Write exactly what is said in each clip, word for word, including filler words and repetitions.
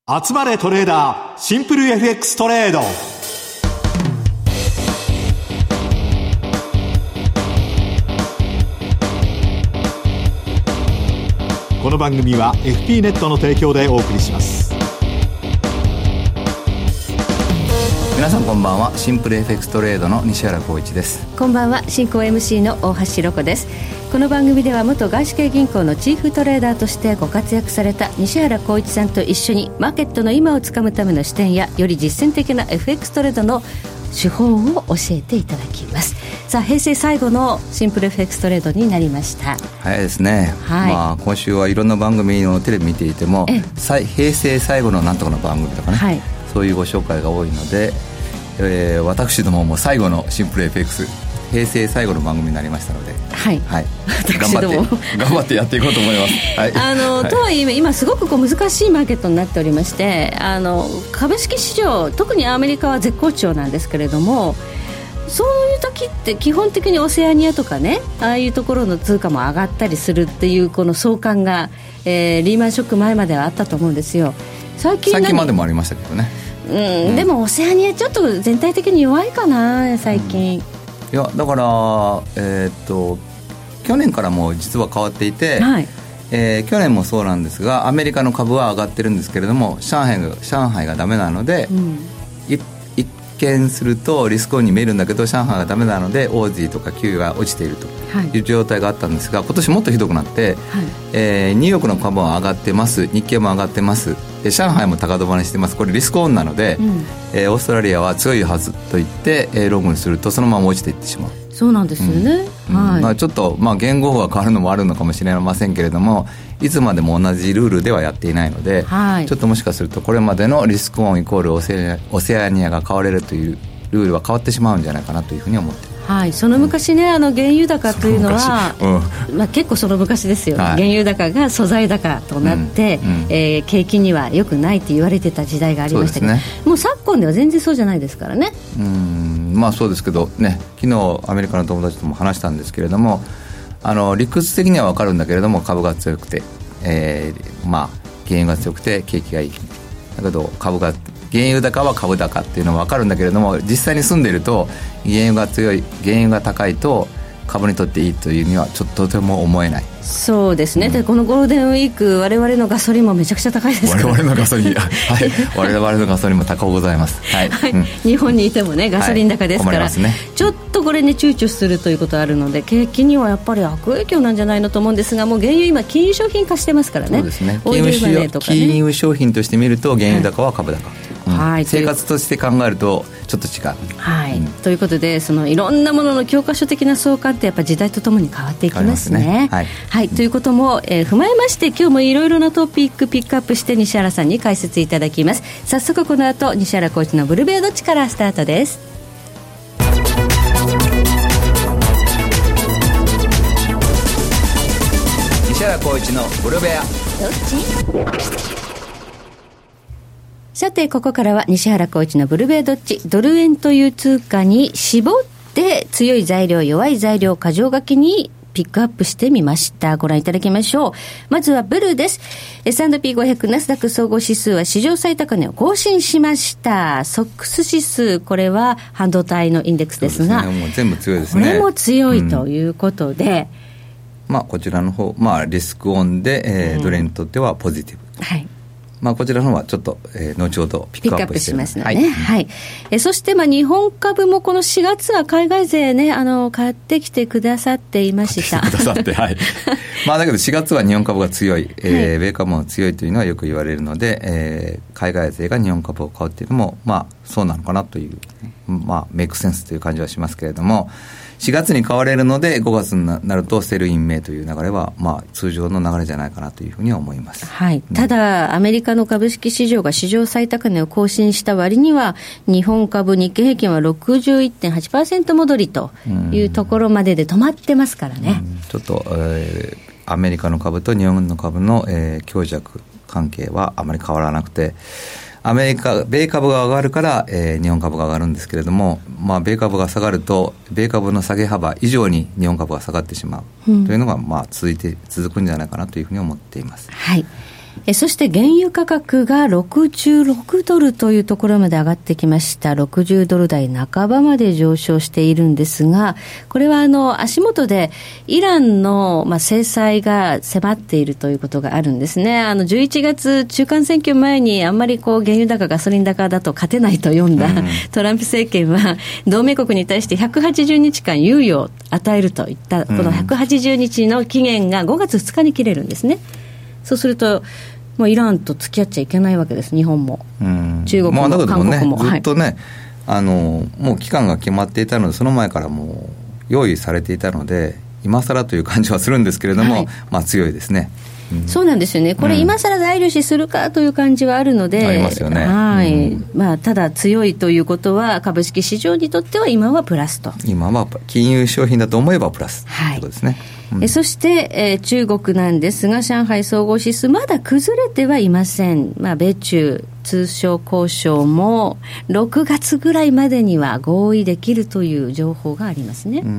集まれトレーダーシンプル エフエックス トレード。この番組は エフピー ネットの提供でお送りします。 皆さんこんばんは。シンプル エフエックス トレードの西原光一です。 こんばんは。進行 エムシー の大橋ロコです。この番組では元外資系銀行のチーフトレーダーとしてご活躍された西原光一さんと一緒にマーケットの今をつかむための視点やより実践的な エフエックス トレードの手法を教えていただきます。さあ、平成最後のシンプル エフエックス トレードになりました。 早いですね、 はい。 まあ、今週はいろんな番組のテレビ見ていても平成最後のなんとかの番組とかね、はい、そういうご紹介が多いので、えー、私どもも最後のシンプル エフエックス平成最後の番組になりましたので、 はい、はい、 頑張って頑張ってやっていこうと思います。はい、 あの、はい、とはいえ今すごくこう難しいマーケットになっておりまして、あの株式市場特にアメリカは絶好調なんですけれども、そういう時って基本的にオセアニアとかね、ああいうところの通貨も上がったりするっていうこの相関が、えー、リーマンショック前まではあったと思うんですよ。最近最近までもありましたけどね、 うんうん、でもオセアニアちょっと全体的に弱いかな最近、うんいやだから、えー、っと去年からも実は変わっていて、はいえー、去年もそうなんですがアメリカの株は上がってるんですけれども上海が、上海がダメなので、うん、一見するとリスクオンに見えるんだけど上海がダメなのでオージーとかキューが落ちているという状態があったんですが、今年もっとひどくなって、はいえー、ニューヨークの株は上がってます、日経も上がってます、で上海も高止まりしてます。これリスクオンなので、うんえー、オーストラリアは強いはずと言って、えー、ロングにするとそのまま落ちていってしまう。 そうなんですよね、 うんはいまあ、ちょっと、まあ、言語が変わるのもあるのかもしれませんけれども、いつまでも同じルールではやっていないので、はい、ちょっともしかするとこれまでのリスクオンイコールオセ、オセアニアが買われるというルールは変わってしまうんじゃないかなというふうに思っています。 はい、その昔ね、あの原油高というのは、うんまあ、結構その昔ですよ、はい、原油高が素材高となって、うんうんえー、景気には良くないと言われてた時代がありましたけど、ね、もう昨今では全然そうじゃないですからね。 うんまあそうですけどね、昨日アメリカの友達とも話したんですけれども、あの理屈的には分かるんだけれども株が強くて、えー、まあ原油が強くて景気がいい、だけど株が原油高は株高っていうのは分かるんだけれども、実際に住んでいると原油が強い原油が高いと株にとっていいというにはちょっととても思えない。 そうですね、 うん、 でこのゴールデンウィーク我々のガソリンもめちゃくちゃ高いですから、 我々のガソリン、はい、我々のガソリンも高うございます、はいはいうん、日本にいてもねガソリン高ですから、はいね、ちょっとこれね躊躇するということがあるので景気にはやっぱり悪影響なんじゃないのと思うんですが、もう原油今金融商品化してますからね。 そうですね、金融, ね金融商品として見ると原油高は株高、はいうんはい、生活として考えるとちょっと違う、 はいうん、ということでそのいろんなものの教科書的な相関ってやっぱり時代とともに変わっていきますね。 変わりますね、はいはい、ということも、えー、踏まえまして今日もいろいろなトピックピックアップして西原さんに解説いただきます。早速この後西原コーチのブルベアどっちからスタートです。 西原コーチのブルベアどっち。さてここからは西原コーチのブルベアどっち、ドル円という通貨に絞って強い材料弱い材料箇条書きにピックアップしてみました。ご覧いただきましょう。まずはブルです。 エスアンドピーごひゃく ナスダック総合指数は史上最高値を更新しました。ソックス指数、これは半導体のインデックスですが、 そうですね、もう全部強いですね。 これも強いということで、 うんまあ、こちらの方、まあ、リスクオンで、えーうん、ドル円にとってはポジティブ、はいまあ、こちらの方はちょっと、えー、後ほどピックアップしてピックアップしますので、ねはいはいえそして、まあ、日本株もこのしがつは海外勢ねあの買ってきてくださっていました買ってきてくださって、はいまあ、だけどしがつは日本株が強い、えーはい、米株も強いというのはよく言われるので、えー、海外勢が日本株を買うというのも、まあ、そうなのかなという、まあ、メイクセンスという感じはしますけれども、しがつに買われるのでごがつになるとセルインメイという流れは、まあ、通常の流れじゃないかなというふうには思います、 はいうん、ただアメリカの株式市場が史上最高値を更新した割には日本株日経平均は ろくじゅういってんはちパーセント 戻りというところまでで止まってますからね、うん、 ちょっと、えー、アメリカの株と日本の株の、えー、強弱関係はあまり変わらなくて、アメリカ米株が上がるから、えー、日本株が上がるんですけれども、まあ、米株が下がると米株の下げ幅以上に日本株が下がってしまう、うん、というのが、まあ、続いて続くんじゃないかなというふうに思っています。 はいえそして原油価格がろくじゅうろくドルというところまで上がってきました。ろくじゅうドル台半ばまで上昇しているんですが、これはあの足元でイランのまあ制裁が迫っているということがあるんですね。あのじゅういちがつ中間選挙前にあんまりこう原油高ガソリン高だと勝てないと読んだ、うん、トランプ政権は同盟国に対してひゃくはちじゅうにちかん猶予を与えるといったこのひゃくはちじゅうにちの期限がごがつふつかに切れるんですね。そうするともうイランと付き合っちゃいけないわけです。日本も、うん、中国も、まあ、韓国も、 ね、ずっとね、はい、あのもう期間が決まっていたのでその前からもう用意されていたので今更という感じはするんですけれども、はい、まあ、強いですね、うん、 そうなんですよね。これ今更大量視するかという感じはあるので、 うん、ありますよね、 はい、うん、まあ、ただ強いということは株式市場にとっては今はプラスと、 今は金融商品だと思えばプラスということですね、はい、 うん、えそして、えー、中国なんですが上海総合指数まだ崩れてはいません。まあ、米中通商交渉もろくがつぐらいまでには合意できるという情報がありますね。 うん、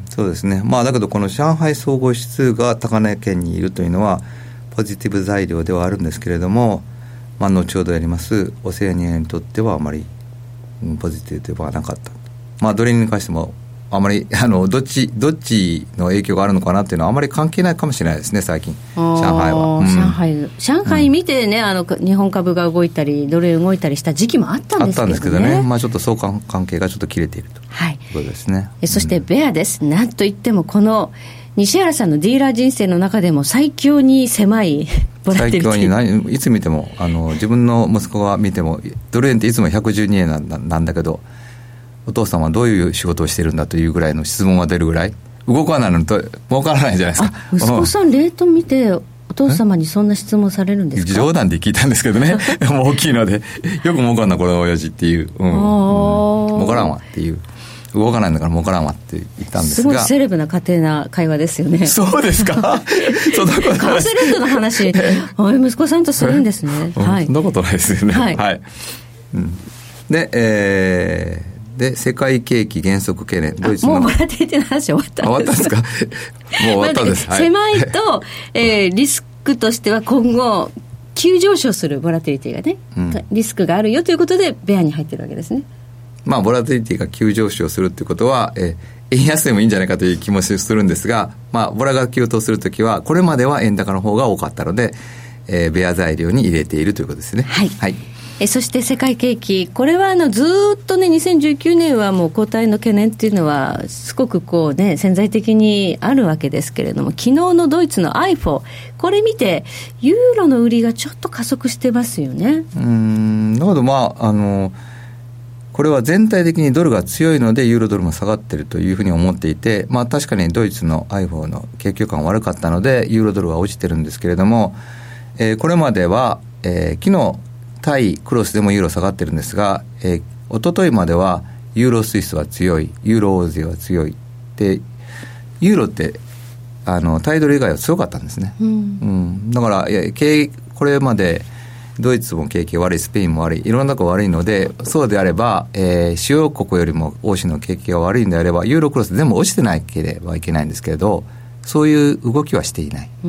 そうですね、まあ、だけどこの上海総合指数が高値圏にいるというのはポジティブ材料ではあるんですけれども、まあ、後ほどやりますオセアニアにとってはあまりポジティブではなかった。まあ、ドルに関してもあまりあのどっちどっちの影響があるのかなっていうのはあまり関係ないかもしれないですね。最近上海は、うん、 上海上海見てね、うん、あの日本株が動いたりドル動いたりした時期もあったんですけどね。あったんですけどね、 まあ、ちょっと相関関係がちょっと切れていると、はい、いうことですね。 えそしてベアです、うん、なんといってもこの西原さんのディーラー人生の中でも最強に狭いボラティリティ、 最強に何いつ見てもあの自分の息子が見てもドル円っていつもひゃくじゅうにえんなんだ、なんだけどお父さんはどういう仕事をしてるんだというぐらいの質問が出るぐらい動かないのと儲からないじゃないですか。 息子さんレート見てお父様にそんな質問されるんですか？ 冗談で聞いたんですけどねもう大きいのでよく儲かんなこれ親父っていう、うん、儲からんわっていう、動かないんだから儲からんわって言ったんですが、 すごいセレブな家庭な会話ですよね。 そうですかそんなことない。 為替レートの話息子さんとするんですね、はい、 そんなことないですよね、はいはい、うん、で、えーで世界景気減速懸念、ドイツのもうボラティリティの話終わったんですか？ 終わったんですかもう終わったんです、 はい、狭いと、えー、リスクとしては今後急上昇するボラティリティがね、うん、リスクがあるよということでベアに入ってるわけですね。 まあボラティリティが急上昇するということは、えー、円安でもいいんじゃないかという気もするんですが、まあボラが急騰するときはこれまでは円高の方が多かったので、えー、ベア材料に入れているということですね。 はい、 はい。 えそして世界景気、これはあのずっとねにせんじゅうきゅうねんはもう後退の懸念っていうのはすごくこうね潜在的にあるわけですけれども、昨日のドイツの アイフォー これ見てユーロの売りがちょっと加速してますよね。 うーん、なるほど。まああのこれは全体的にドルが強いのでユーロドルも下がっているというふうに思っていて、まあ確かにドイツの アイフォー の景況感悪かったのでユーロドルは落ちてるんですけれども、えー、これまでは、えー、昨日対クロスでもユーロ下がってるんですが、えー、一昨日まではユーロスイスは強い、ユーロオーゼは強いで、ユーロってあの対ドル以外は強かったんですね、うんうん、だからいや経これまでドイツも景気悪い、スペインも悪い、いろんなとこ悪いので、そうであれば、えー、主要国よりも欧州の景気が悪いんであればユーロクロス全部落ちてなければいけないんですけれど、そういう動きはしていない、うん、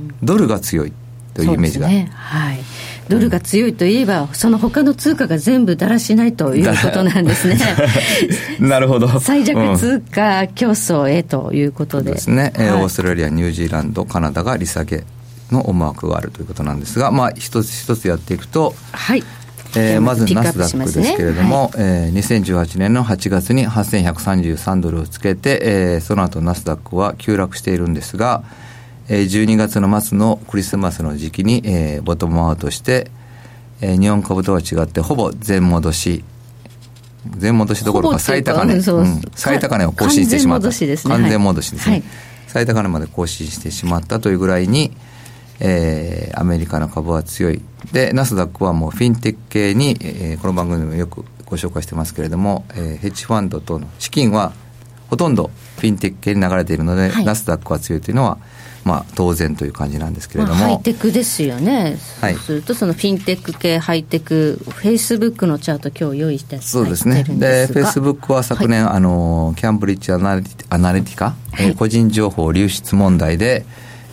ドルが強いというイメージが、 そうですね、はい、ドルが強いといえば、うん、その他の通貨が全部だらしないということなんですねなるほど。 最弱通貨競争へということで、 うん、ですね、はい、オーストラリア、ニュージーランド、カナダが利下げの思惑があるということなんですが、まあ、一つ一つやっていくと、はい、えー、まずナスダックですけれども、はい、えー、にせんじゅうはちねんのはちがつにはっせんひゃくさんじゅうさんドルをつけて、えー、その後ナスダックは急落しているんですが、じゅうにがつの末のクリスマスの時期に、えー、ボトムアウトして、えー、日本株とは違ってほぼ全戻し全戻しどころか最高値、うん、最高値を更新してしまった。完全戻しですね。完全戻しですね、はい、最高値まで更新してしまったというぐらいに、えー、アメリカの株は強い。でナスダックはもうフィンテック系に、えー、この番組でもよくご紹介してますけれども、えー、ヘッジファンド等の資金はほとんどフィンテック系に流れているので、はい、ナスダックは強いというのはまあ、当然という感じなんですけれども、まあ、 ハイテクですよね、はい、そうするとそのフィンテック系ハイテクフェイスブックのチャート今日用意してそうですね。でフェイスブックは昨年、はい、あのキャンブリッジアナリティカ、はい、えー、個人情報流出問題で、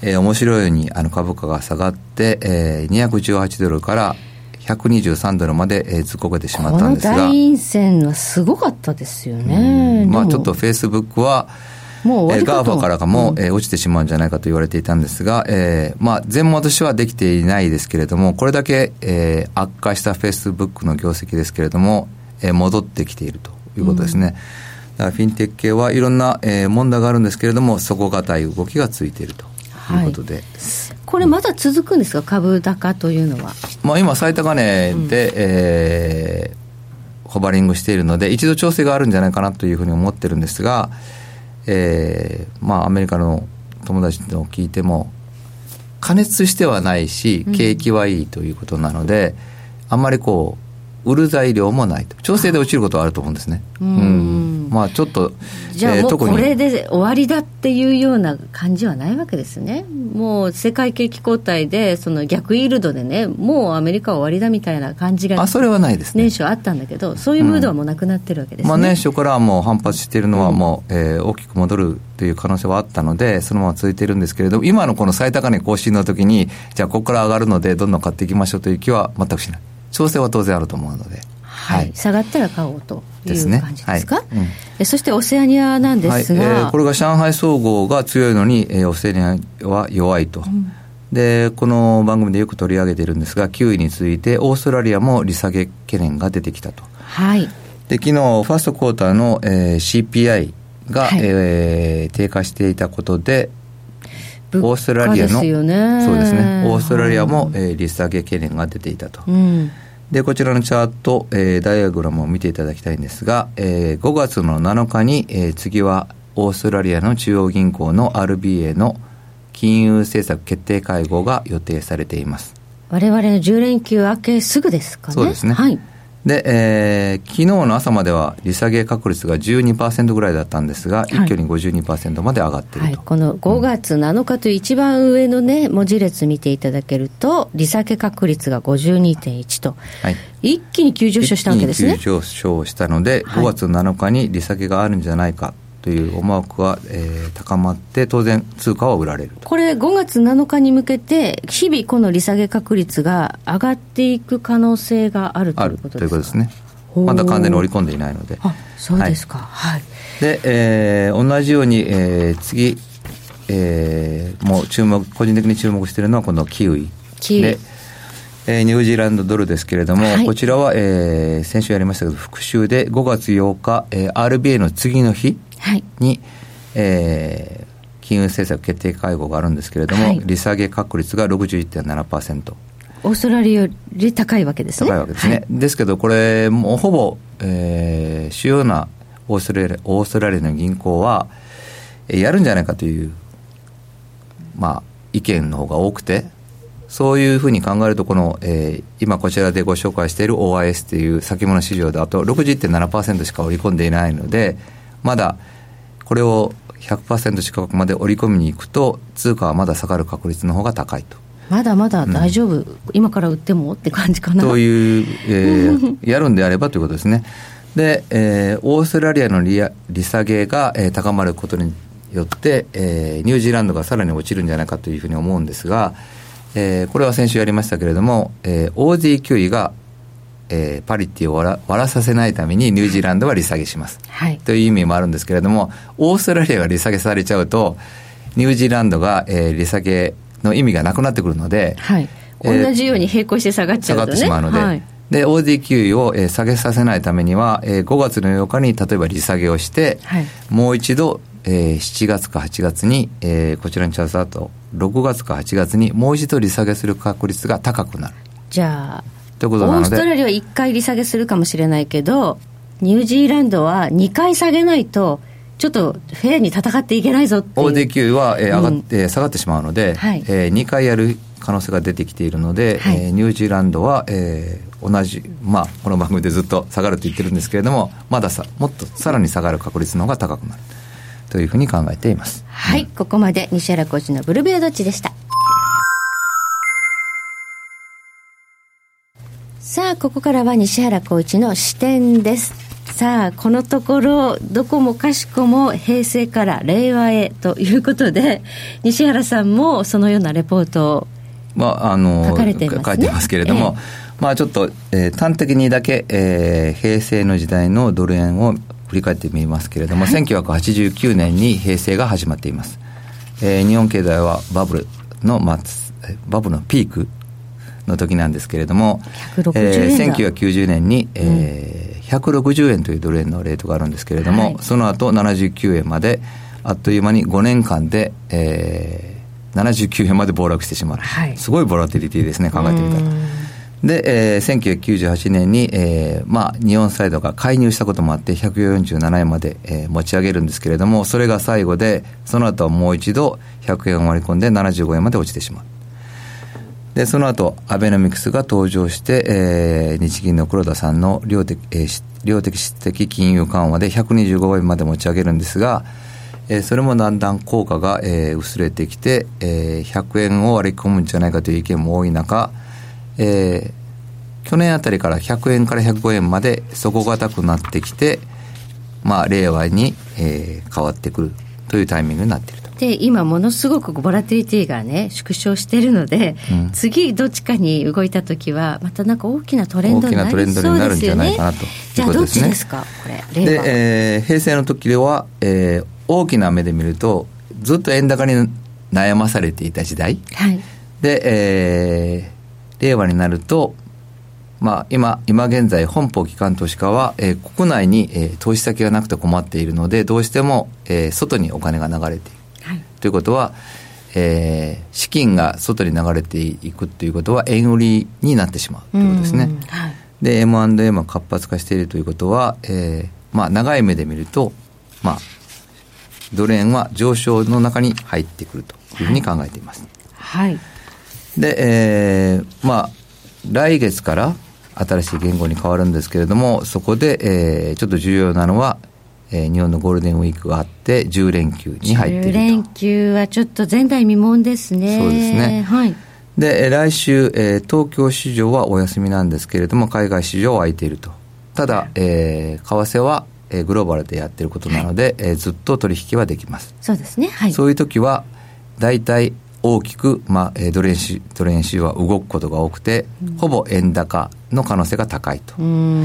えー、面白いようにあの株価が下がって、えー、にひゃくじゅうはちドルからひゃくにじゅうさんドルまで、えー、突っこけてしまったんですが、 この大陰線はすごかったですよね。 まあ、ちょっとフェイスブックはもう終わりかと、えー、ガーファからかも、うんえー、落ちてしまうんじゃないかと言われていたんですが、えーまあ、全戻しはできていないですけれども、これだけ、えー、悪化したフェイスブックの業績ですけれども、えー、戻ってきているということですね、うん、だからフィンテック系はいろんな、えー、問題があるんですけれども、底堅い動きがついているということで、はい、 これまだ続くんですか、株高というのは。 まあ、今最高値で、うんえー、ホバリングしているので一度調整があるんじゃないかなというふうに思ってるんですが、えーまあ、アメリカの友達の聞いても加熱してはないし景気はいいということなので、うん、あんまりこう売る材料もないと、調整で落ちることはあると思うんですね。うん、うん、まあちょっとじゃあもうこれで終わりだっていうような感じはないわけですね。もう世界景気後退でその逆イールドでね、もうアメリカは終わりだみたいな感じが、 あ、それはないですね。 年初あったんだけど、そういうムードはもうなくなってるわけですね。 うんまあ、年初からはもう反発しているのはもう、うんえー、大きく戻るという可能性はあったので、そのまま続いているんですけれども、今のこの最高値更新の時にじゃあここから上がるのでどんどん買っていきましょうという気は全くしない。調整は当然あると思うので、 はい、下がったら買おうという感じですか。 ですねはいうん、 えそしてオセアニアなんですが、はいえー、これが上海総合が強いのに、えー、オセアニアは弱いと、うん、でこの番組でよく取り上げているんですが、きゅういに続いてオーストラリアも利下げ懸念が出てきたと、 はい、 で昨日ファーストクォーターの、えー、シーピーアイ が、はいえー、低下していたことでオーストラリアの、 物価ですよね。 そうですね、オーストラリアも、えー、利下げ懸念が出ていたと、うんでこちらのチャート、えー、ダイアグラムを見ていただきたいんですが、えー、ごがつのなのかに、えー、次はオーストラリアの中央銀行の アールビーエー の金融政策決定会合が予定されています。 我々のじゅう連休明けすぐですかね。 そうですね、はいでえー、昨日の朝までは利下げ確率が じゅうにパーセント ぐらいだったんですが、はい、一挙に ごじゅうにパーセント まで上がっていると、はい、 このごがつなのかという一番上の、ね、文字列見ていただけると利下げ確率が ごじゅうにてんいち と、はい、一気に急上昇したわけですね。 一気に急上昇したので、はい、ごがつなのかに利下げがあるんじゃないかという思惑が、えー、高まって当然通貨は売られると。 これごがつなのかに向けて日々この利下げ確率が上がっていく可能性があるということですか。あるということですね。 まだ完全に織り込んでいないので。 あ、そうですか、はい、 で、えー、同じように、えー、次、えー、もう注目個人的に注目しているのはこのキウイキウイで、えー、ニュージーランドドルですけれども、はい、こちらは、えー、先週やりましたけど復習でごがつようか、えー、アールビーエー の次の日に、はいえー、金融政策決定会合があるんですけれども、はい、利下げ確率が ろくじゅういってんななパーセント、 オーストラリアより高いわけですね。 高いわけですね、はい、ですけどこれもうほぼ、えー、主要なオーストラリア、オーストラリアの銀行は、えー、やるんじゃないかという、まあ、意見の方が多くて、そういうふうに考えるとこの、えー、今こちらでご紹介している オーアイエス という先物市場であと ろくじゅういってんななパーセント しか織り込んでいないので、まだこれを ひゃくパーセント 近くまで織り込みに行くと通貨はまだ下がる確率の方が高いと。 まだまだ大丈夫、うん、今から売ってもって感じかなという、えー、やるんであればということですね。で、えー、オーストラリアの 利, 利下げが、えー、高まることによって、えー、ニュージーランドがさらに落ちるんじゃないかというふうに思うんですが、えー、これは先週やりましたけれども、えー、オーディー キューイが、えー、パリティを割ら、割らさせないためにニュージーランドは利下げします、はい、という意味もあるんですけれども、オーストラリアが利下げされちゃうとニュージーランドが、えー、利下げの意味がなくなってくるので、 はいえー、同じように並行して下がっちゃうとね、 下がってしまうので、はい、で オーディー キューイを、えー、下げさせないためには、えー、ごがつのようかに例えば利下げをして、はい、もう一度、えー、しちがつかはちがつに、えー、こちらにチャートだとろくがつかはちがつにもう一度利下げする確率が高くなる。 じゃあということなので、 オーストラリアはいっかい利下げするかもしれないけどニュージーランドはにかい下げないとちょっとフェアに戦っていけないぞっていう。 オーディー キューイは、えー上がって、うん、下がってしまうので、はいえー、にかいやる可能性が出てきているので、はいえー、ニュージーランドは、えー、同じ、まあ、この番組でずっと下がると言ってるんですけれども、まださもっとさらに下がる確率の方が高くなるというふうに考えています。 はい、うん、ここまで西原コーチのブルベアドッチでした。さあここからは西原コーチの視点です。 さあこのところどこもかしこも平成から令和へということで、西原さんもそのようなレポートをまあ、あの書かれていますね。 書いてますけれども、ええ、まあ、ちょっと、えー、端的にだけ、えー、平成の時代のドル円を振り返ってみますけれども、はい、せんきゅうひゃくはちじゅうきゅうねんに平成が始まっています。えー、日本経済はバブルの末バブルのピークの時なんですけれども、 ひゃくろくじゅうえんだ、 えー、せんきゅうひゃくきゅうじゅうねんに、えーうん、ひゃくろくじゅうえんというドル円のレートがあるんですけれども、はい、その後ななじゅうきゅうえんまであっという間にごねんかんで、えーななじゅうきゅうえんまで暴落してしまう、はい、すごいボラティリティですね、考えてみたら。で、えー、せんきゅうひゃくきゅうじゅうはちねんに、えーまあ、日本サイドが介入したこともあってひゃくよんじゅうななえんまで、えー、持ち上げるんですけれども、それが最後でその後はもう一度ひゃくえんを割り込んでななじゅうごえんまで落ちてしまう。でその後アベノミクスが登場して、えー、日銀の黒田さんの量的、えー、量的質的金融緩和でひゃくにじゅうごえんまで持ち上げるんですが、えー、それもだんだん効果が、えー、薄れてきて、えー、ひゃくえんを割り込むんじゃないかという意見も多い中、えー、去年あたりからひゃくえんからひゃくごえんまで底堅くなってきて、まあ、令和に、えー、変わってくるというタイミングになっていると。 で今ものすごくボラティリティがね縮小しているので、うん、次どっちかに動いたときはまたなんか大きなトレンドになりそうですよね。大きなトレンドになるんじゃないかなということですね。じゃあどっちですかこれ令和で、 えー、平成の時では、えー大きな目で見るとずっと円高に悩まされていた時代、はい、で、えー、令和になると、まあ、今, 今現在本邦機関投資家は、えー、国内に、えー、投資先がなくて困っているのでどうしても、えー、外にお金が流れている、はい、ということは、えー、資金が外に流れていくということは円売りになってしまうということですね、はい、で エムアンドエー も活発化しているということは、えーまあ、長い目で見ると、まあドル円は上昇の中に入ってくるというふうに考えています。 はい。 で、えー、まあ来月から新しい言語に変わるんですけれども、そこで、えー、ちょっと重要なのは、えー、日本のゴールデンウィークがあってじゅう連休に入っていると。 じゅう連休はちょっと前代未聞ですね。 そうですね。 はい。 で、来週、えー、東京市場はお休みなんですけれども、海外市場は空いていると。ただ、えー、為替はえー、グローバルでやっていることなので、はい、えー、ずっと取引はできます。 そうですね、はい、 そういう時はだいたい大きく、まあ、えー、ドル円市ドル円市場は動くことが多くて、うん、ほぼ円高の可能性が高いと。 うん、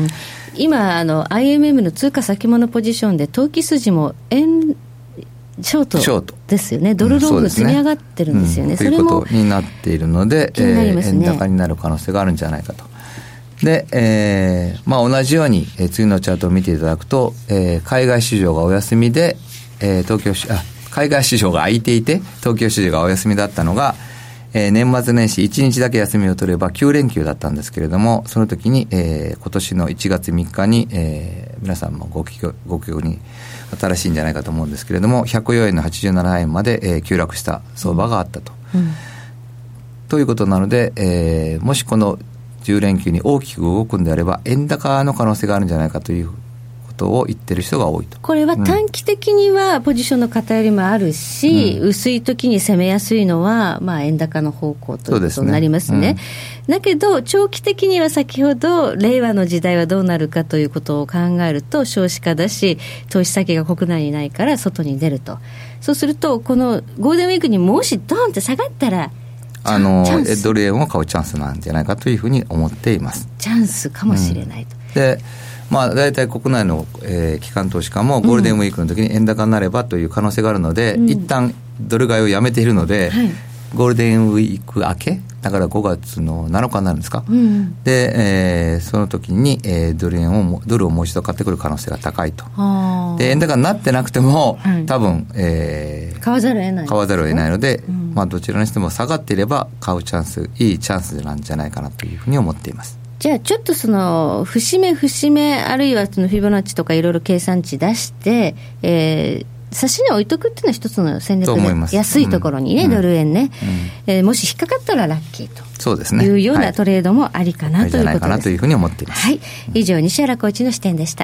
今あの アイエムエム の通貨先物ポジションで投機筋も円ショートですよね。ドルロング積み上がってるんですよね、うん、 ということになっているので、えー、円高になる可能性があるんじゃないかと。で、えーまあ、同じように、えー、次のチャートを見ていただくと、えー、海外市場がお休みで、えー、東京市あ海外市場が空いていて東京市場がお休みだったのが、えー、年末年始いちにちだけ休みを取ればきゅう連休だったんですけれども、その時に、えー、今年のいちがつみっかに、えー、皆さんもご記憶、ご記憶に新しいんじゃないかと思うんですけれども、ひゃくよえんのはちじゅうななえんまで、えー、急落した相場があったと、うんうん、ということなので、えー、もしこのじゅう連休に大きく動くんであれば円高の可能性があるんじゃないかということを言ってる人が多いと。 これは短期的にはポジションの偏りもあるし、うん、薄い時に攻めやすいのは、まあ、円高の方向ということになりますね。そうですね、うん、だけど長期的には先ほど令和の時代はどうなるかということを考えると少子化だし投資先が国内にないから外に出ると。そうするとこのゴールデンウィークにもしドーンって下がったらあのドル円を買うチャンスなんじゃないかというふうに思っています。 チャンスかもしれないと、 うん、で、まあ、大体国内の、えー、機関投資家もゴールデンウィークの時に円高になればという可能性があるので、うん、一旦ドル買いをやめているので、はい、ゴールデンウィーク明けだからごがつのなのかになるんですか、うん、で、えー、その時に、えー、ドル円をドルをもう一度買ってくる可能性が高いと。で円高になってなくても、はい、多分、えー、 買わざるを得ない買わざるを得ないので、うん、まあ、どちらにしても下がっていれば買うチャンスいいチャンスなんじゃないかなというふうに思っています。 じゃあちょっとその節目節目あるいはそのフィボナッチとかいろいろ計算値出して、えー差し値置いとくっていうのは一つの戦略で安いところにね、うん、ドル円ね、うん、えー、もし引っかかったらラッキーとそうですね、 いうようなトレードもありかな、はい、ということです。ありじゃないかなというふうに思っています。 はい、以上西原コーチの視点でした。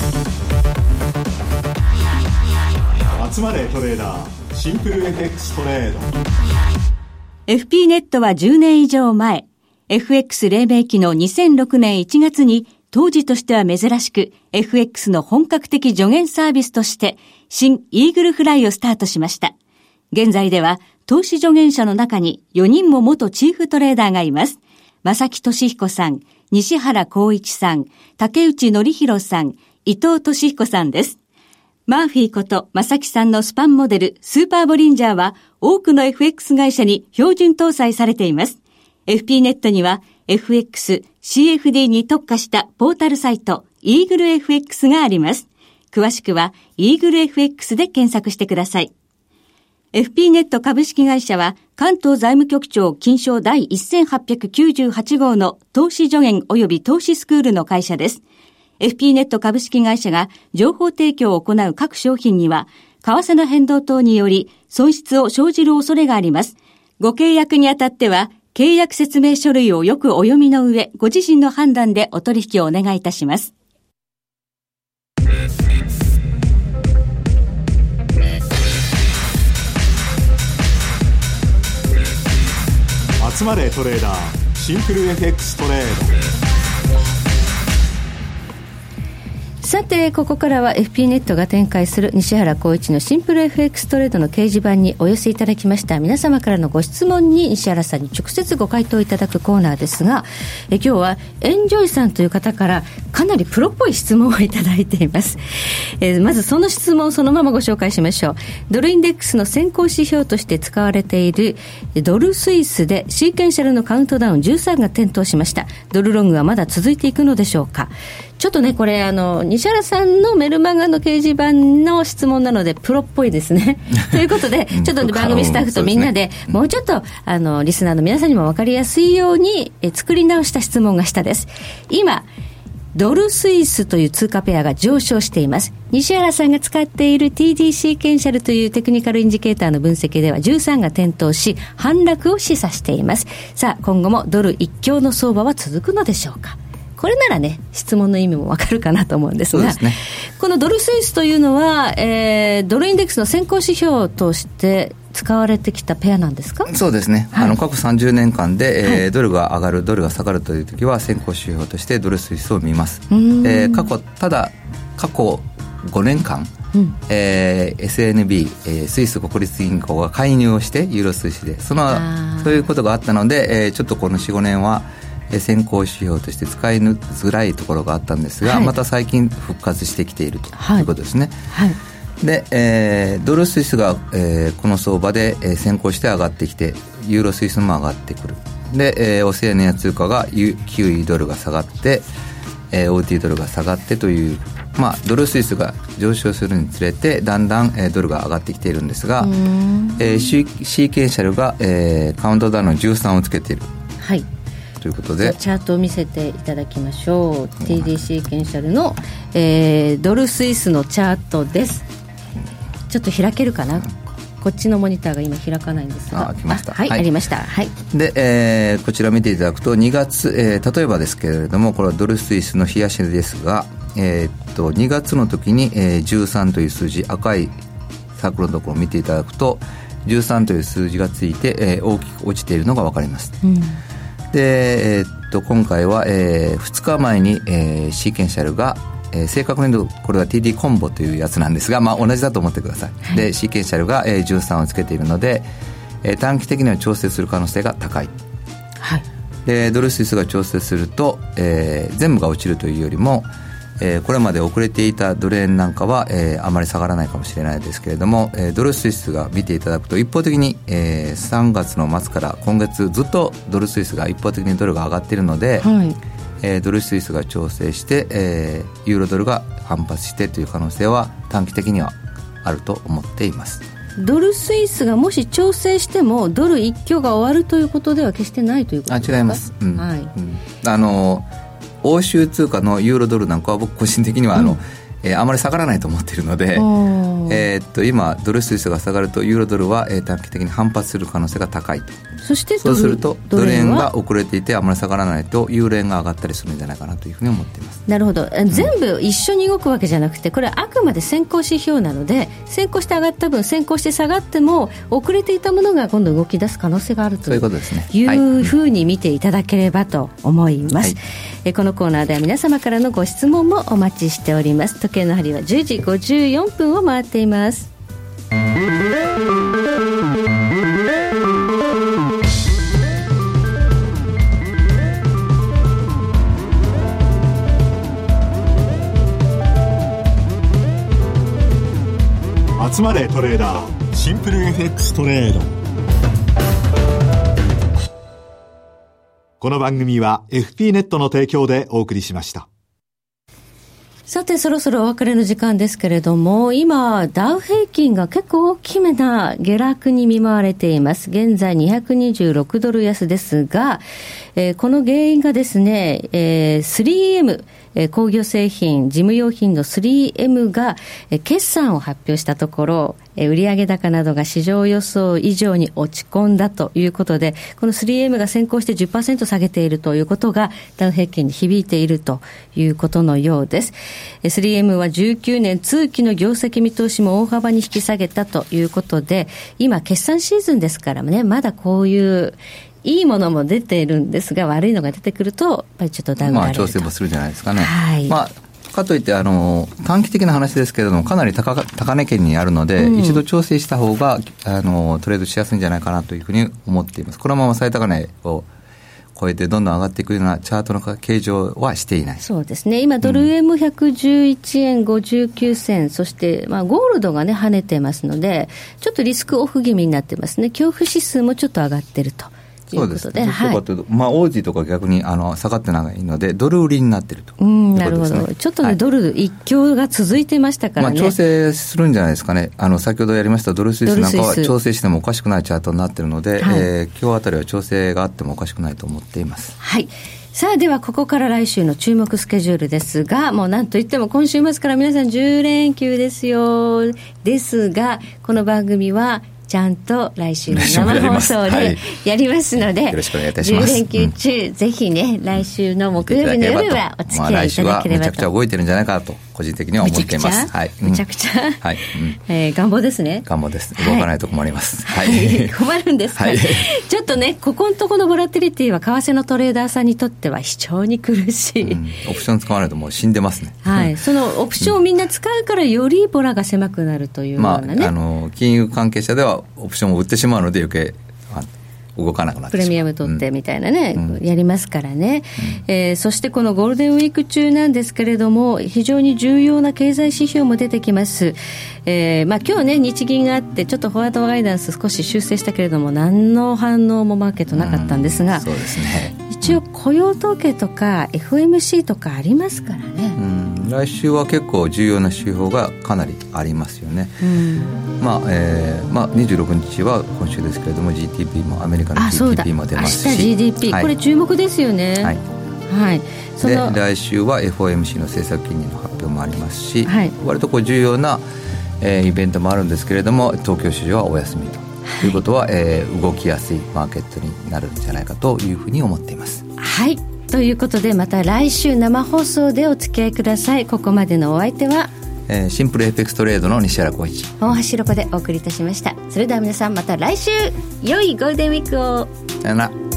集まれトレーダーシンプル エフエックス トレード。 エフピー ネットはじゅうねん以上前 エフエックス 黎明期のにせんろくねんいちがつに当時としては珍しく エフエックス の本格的助言サービスとして新イーグルフライをスタートしました。現在では投資助言者の中によにんも元チーフトレーダーがいます。正木俊彦さん、西原光一さん、竹内則弘さん、伊藤俊彦さんです。マーフィーこと正木さんのスパンモデルスーパーボリンジャーは多くの エフエックス 会社に標準搭載されています。エフピー ネットには エフエックス、シーエフディー に特化したポータルサイトイーグル エフエックス があります。詳しくはイーグル エフエックス で検索してください。エフピー ネット株式会社は関東財務局長金賞第せんはっぴゃくきゅうじゅうはち号の投資助言及び投資スクールの会社です。エフピー ネット株式会社が情報提供を行う各商品には為替の変動等により損失を生じる恐れがあります。ご契約にあたっては契約説明書類をよくお読みの上、ご自身の判断でお取引をお願いいたします。 集まれトレーダーシンプル エフエックス トレード。 さてここからは エフピー ネットが展開する西原光一のシンプル エフエックス トレードの掲示板にお寄せいただきました皆様からのご質問に西原さんに直接ご回答いただくコーナーですが、え今日はエンジョイさんという方からかなりプロっぽい質問をいただいています。えー、まずその質問をそのままご紹介しましょう。ドルインデックスの先行指標として使われているドルスイスでシーケンシャルのカウントダウンじゅうさんが点灯しました。ドルロングはまだ続いていくのでしょうか。ちょっとねこれあの西原さんのメルマガの掲示板の質問なのでプロっぽいですねということでちょっと番組スタッフとみんなでもうちょっとあのリスナーの皆さんにも分かりやすいようにえ作り直した質問が下です。今ドルスイスという通貨ペアが上昇しています。西原さんが使っている ティーディー シーケンシャルというテクニカルインジケーターの分析ではじゅうさんが点灯し反落を示唆しています。さあ今後もドル一強の相場は続くのでしょうか。これならね質問の意味もわかるかなと思うんですが、そうですね、このドルスイスというのは、えー、ドルインデックスの先行指標として使われてきたペアなんですか。 そうですね、はい、あの過去さんじゅうねんかんで、えーはい、ドルが上がるドルが下がるという時は先行指標としてドルスイスを見ます。えー、過去ただ過去ごねんかん、うんえー、エスエヌビー、えー、スイス国立銀行が介入をしてユーロスイスでそのそういうことがあったので、えー、ちょっとこの よん,ご 年は先行指標として使いづらいところがあったんですが、はい、また最近復活してきているということですね。はいはい、で、えー、ドルスイスが、えー、この相場で、えー、先行して上がってきてユーロスイスも上がってくる。で、えー、オセアニア通貨がキウイドルが下がって、えー、オーティー ドルが下がってという、まあ、ドルスイスが上昇するにつれてだんだん、えー、ドルが上がってきているんですが、えー、シー、シーケンシャルが、えー、カウントダウンのじゅうさんをつけている。はいということでチャートを見せていただきましょう。 ティーディー シーケンシャルの、えー、ドルスイスのチャートです。ちょっと開けるかな。こっちのモニターが今開かないんですがあ来ました。 はい、はい、ありました、はい、 で、えー、こちら見ていただくとにがつ、えー、例えばですけれどもこれはドルスイスの冷やしですが、えー、っとにがつの時に、えー、じゅうさんという数字赤いサークルのところを見ていただくとじゅうさんという数字がついて、えー、大きく落ちているのが分かります。うんで、えー、っと今回は、えー、ふつかまえに、えー、シーケンシャルが、えー、正確に言うとこれは ティーディー コンボというやつなんですが、まあ、同じだと思ってください、はい、でシーケンシャルが、えー、じゅうさんをつけているので、えー、短期的には調整する可能性が高い、はい、でドルスイスが調整すると、えー、全部が落ちるというよりも、えー、これまで遅れていたドル円なんかは、えー、あまり下がらないかもしれないですけれども、えー、ドルスイスが見ていただくと一方的に、えー、さんがつの末から今月ずっとドルスイスが一方的にドルが上がっているので、はいえー、ドルスイスが調整して、えー、ユーロドルが反発してという可能性は短期的にはあると思っています。 ドルスイスがもし調整してもドル一強が終わるということでは決してないということですか。 あ違います、うんはいうん、あの欧州通貨のユーロドルなんかは僕個人的にはあの、うんえー、あまり下がらないと思っているので、えー、っと今ドル指数が下がるとユーロドルは、えー、短期的に反発する可能性が高いと。 そしてそうするとドル円が遅れていてあまり下がらないとユーロ円が上がったりするんじゃないかなというふうに思っています。 なるほど、全部一緒に動くわけじゃなくて、これはあくまで先行指標なので、先行して上がった分先行して下がっても遅れていたものが今度動き出す可能性があるというふうに見ていただければと思います、はい、えこのコーナーでは皆様からのご質問もお待ちしております。時計の針はじゅうじごじゅうよんぷんを回っています。 集まれトレーダー、シンプル エフエックス トレード。この番組は エフピー ネットの提供でお送りしました。 さてそろそろお別れの時間ですけれども、今ダウ平均が結構大きめな下落に見舞われています。現在にひゃくにじゅうろくドル安ですが、えー、この原因がですね、えー、スリーエム、えー、工業製品事務用品の スリーエム が、えー、決算を発表したところ、えー、売上高などが市場予想以上に落ち込んだということで、この スリーエム が先行して じゅっパーセント 下げているということがダウ平均に響いているということのようです。 スリーエム はじゅうきゅうねん通期の業績見通しも大幅に引き下げたということで、今決算シーズンですからね、まだこういういいものも出ているんですが、悪いのが出てくるとやっぱりちょっとダウンがあると、 まあ、調整もするんじゃないですかね、 はい、 まあ、かといってあの短期的な話ですけれどもかなり 高, 高値圏にあるので、うん、一度調整した方があのトレードしやすいんじゃないかなというふうに思っています。このまま最高値を超えてどんどん上がっていくようなチャートの形状はしていない。 そうですね、今ドル円もひゃくじゅういちえんごじゅうきゅうせん、うん、そして、まあ、ゴールドがね跳ねてますのでちょっとリスクオフ気味になってますね。恐怖指数もちょっと上がってるということで、そうですね、はい、 まあ、オージーとか逆にあの下がってないのでドル売りになっているということですね。うん、なるほど。 ちょっとね、はい、ドル一強が続いてましたからね、 まあ、調整するんじゃないですかね。あの先ほどやりましたドルスイスなんかは調整してもおかしくないチャートになっているので、はい、えー、今日あたりは調整があってもおかしくないと思っています。 はい。さあではここから来週の注目スケジュールですが、もうなんといっても今週末から皆さんじゅう連休ですよ。ですがこの番組はちゃんと来週の生放送でやりますので、 よろしくお願いいたします。 じゅう連休中、うん、ぜひね来週の木曜日の夜はお付き合いいただければと、まあ、来週はめちゃくちゃ動いてるんじゃないかなと個人的には思っています。 めちゃくちゃ、はい、めちゃくちゃ、はい、うん、えー、願望ですね。 願望です。動かないと困ります、 はいはい、困るんですか、はい、ちょっとねここのところのボラティリティは為替のトレーダーさんにとっては非常に苦しい、うん、 オプション使わないともう死んでますね、 はい、そのオプションをみんな使うからよりボラが狭くなるというようなね、 まあ、あの金融関係者ではオプションを売ってしまうので余計動かなくなってしまう。 プレミアム取ってみたいなね、うん、やりますからね、うん、えー、そしてこのゴールデンウィーク中なんですけれども非常に重要な経済指標も出てきます、えーまあ、今日ね日銀があってちょっとフォワードガイダンス少し修正したけれども何の反応もマーケットなかったんですが、 うん、そうですね、 一応雇用統計とか エフエムシー とかありますからね、 うん、来週は結構重要な指標がかなりありますよね、うん、まあえーまあ、にじゅうろくにちは今週ですけれども ジーティーピー もアメリカの ジーティーピー も出ますし、 明日 ジーディーピー、はい、これ注目ですよね、はいはい、そので来週は エフオーエムシー の政策金利の発表もありますし、はい、割とこう重要な、えー、イベントもあるんですけれども東京市場はお休みと、はい、いうことは、えー、動きやすいマーケットになるんじゃないかというふうに思っています。 はい、ということでまた来週生放送でお付き合いください。ここまでのお相手は、 えー、シンプル エフエックス トレードの西原浩一、 大橋ロコでお送りいたしました。それでは皆さんまた来週良いゴールデンウィークを。 さよなら。